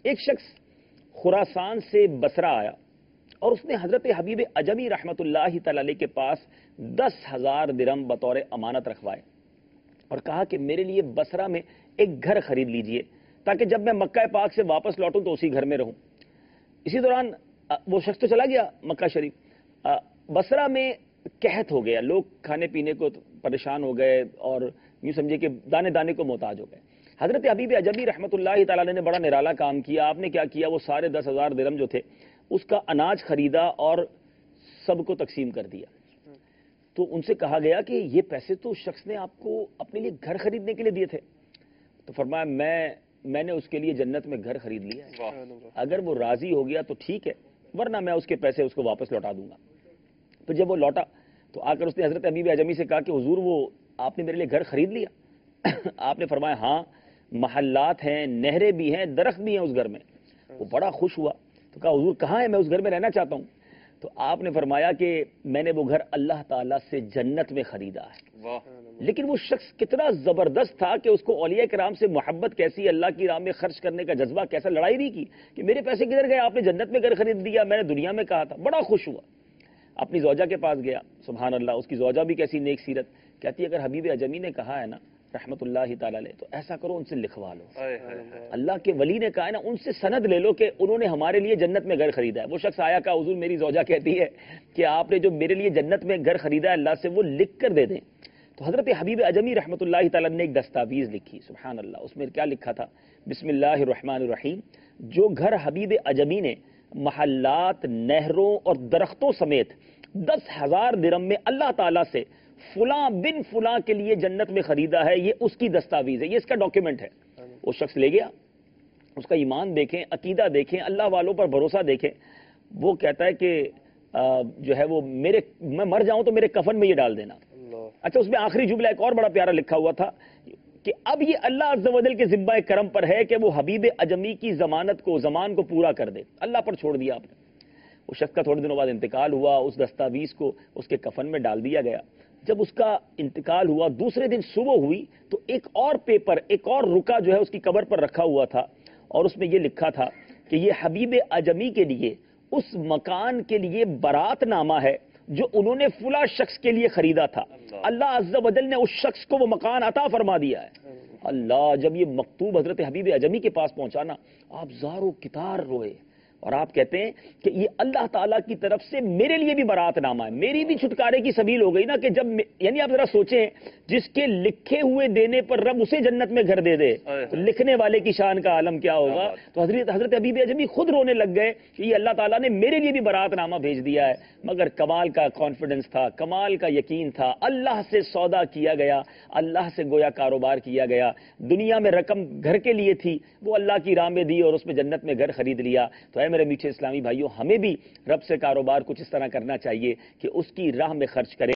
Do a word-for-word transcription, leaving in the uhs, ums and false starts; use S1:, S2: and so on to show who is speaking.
S1: ایک شخص خراسان سے بصرہ آیا اور اس نے حضرت حبیب عجمی رحمت اللہ تعالی علیہ کے پاس دس ہزار درہم بطور امانت رکھوائے اور کہا کہ میرے لیے بصرہ میں ایک گھر خرید لیجئے تاکہ جب میں مکہ پاک سے واپس لوٹوں تو اسی گھر میں رہوں۔ اسی دوران وہ شخص تو چلا گیا مکہ شریف، بصرہ میں قحط ہو گیا، لوگ کھانے پینے کو پریشان ہو گئے اور یوں سمجھے کہ دانے دانے کو محتاج ہو گئے۔ حضرت حبیب عجمی رحمت اللہ تعالی نے بڑا نرالا کام کیا۔ آپ نے کیا کیا، وہ سارے دس ہزار درہم جو تھے اس کا اناج خریدا اور سب کو تقسیم کر دیا۔ تو ان سے کہا گیا کہ یہ پیسے تو اس شخص نے آپ کو اپنے لیے گھر خریدنے کے لیے دیے تھے، تو فرمایا میں میں نے اس کے لیے جنت میں گھر خرید لیا ہے، اگر وہ راضی ہو گیا تو ٹھیک ہے، ورنہ میں اس کے پیسے اس کو واپس لوٹا دوں گا۔ تو جب وہ لوٹا تو آ کر اس نے حضرت حبیب عجمی سے کہا کہ حضور وہ آپ نے میرے لیے گھر خرید لیا؟ آپ نے فرمایا ہاں، محلات ہیں، نہریں بھی ہیں، درخت بھی ہیں اس گھر میں۔ وہ بڑا خوش ہوا تو کہا حضور کہاں ہے، میں اس گھر میں رہنا چاہتا ہوں۔ تو آپ نے فرمایا کہ میں نے وہ گھر اللہ تعالیٰ سے جنت میں خریدا ہے۔ لیکن وہ شخص کتنا زبردست تھا کہ اس کو اولیاء کرام سے محبت کیسی، اللہ کی راہ میں خرچ کرنے کا جذبہ کیسا، لڑائی نہیں کی کہ میرے پیسے کدھر گئے، آپ نے جنت میں گھر خرید دیا، میں نے دنیا میں کہا تھا۔ بڑا خوش ہوا، اپنی زوجہ کے پاس گیا، سبحان اللہ، اس کی زوجہ بھی کیسی نیک سیرت، کہتی ہے اگر حبیب عجمی نے کہا ہے نا رحمت اللہ تعالی علیہ تو ایسا کرو ان سے لکھوا لو، اللہ کے ولی نے کہا ہے نا ان سے سند لے لو کہ انہوں نے ہمارے لیے جنت میں گھر خریدا ہے۔ وہ شخص آیا، کہا حضور میری زوجہ کہتی ہے کہ آپ نے جو میرے لیے جنت میں گھر خریدا ہے اللہ سے وہ لکھ کر دے دیں۔ تو حضرت حبیب عجمی رحمت اللہ تعالی نے ایک دستاویز لکھی، سبحان اللہ، اس میں کیا لکھا تھا، بسم اللہ الرحمن الرحیم، جو گھر حبیب عجمی نے محلات، نہروں اور درختوں سمیت دس ہزار درہم میں اللہ تعالیٰ سے فلاں بن فلاں کے لیے جنت میں خریدا ہے، یہ اس کی دستاویز ہے، یہ اس کا ڈاکیومنٹ ہے۔ وہ شخص لے گیا، اس کا ایمان دیکھیں، عقیدہ دیکھیں، اللہ والوں پر بھروسہ دیکھیں۔ وہ کہتا ہے کہ جو ہے وہ میرے میں مر جاؤں تو میرے کفن میں یہ ڈال دینا۔ اچھا، اس میں آخری جملہ ایک اور بڑا پیارا لکھا ہوا تھا کہ اب یہ اللہ عز و جل کے ذمہ کرم پر ہے کہ وہ حبیب عجمی کی ضمانت کو، زمان کو پورا کر دے، اللہ پر چھوڑ دیا آپ نے۔ وہ شخص کا تھوڑے دنوں بعد انتقال ہوا، اس دستاویز کو اس کے کفن میں ڈال دیا گیا۔ جب اس کا انتقال ہوا، دوسرے دن صبح ہوئی تو ایک اور پیپر، ایک اور رکا جو ہے اس کی قبر پر رکھا ہوا تھا اور اس میں یہ لکھا تھا کہ یہ حبیب عجمی کے لیے اس مکان کے لیے برات نامہ ہے جو انہوں نے فلاں شخص کے لیے خریدا تھا، اللہ عز و جل نے اس شخص کو وہ مکان عطا فرما دیا ہے۔ اللہ، جب یہ مکتوب حضرت حبیب عجمی کے پاس پہنچا نا، آپ زار و کتار روئے اور آپ کہتے ہیں کہ یہ اللہ تعالیٰ کی طرف سے میرے لیے بھی برات نامہ ہے، میری بھی چھٹکارے کی سبیل ہو گئی نا کہ جب، یعنی آپ ذرا سوچیں، جس کے لکھے ہوئے دینے پر رب اسے جنت میں گھر دے دے تو لکھنے والے کی شان کا عالم کیا ہوگا۔ تو حضرت حضرت حبیب عجمی خود رونے لگ گئے کہ یہ اللہ تعالیٰ نے میرے لیے بھی برات نامہ بھیج دیا ہے۔ مگر کمال کا کانفیڈنس تھا، کمال کا یقین تھا، اللہ سے سودا کیا گیا، اللہ سے گویا کاروبار کیا گیا۔ دنیا میں رقم گھر کے لیے تھی، وہ اللہ کی راہ میں دی اور اس میں جنت میں گھر خرید لیا۔ تو اے میرے میٹھے اسلامی بھائیوں، ہمیں بھی رب سے کاروبار کچھ اس طرح کرنا چاہیے کہ اس کی راہ میں خرچ کریں۔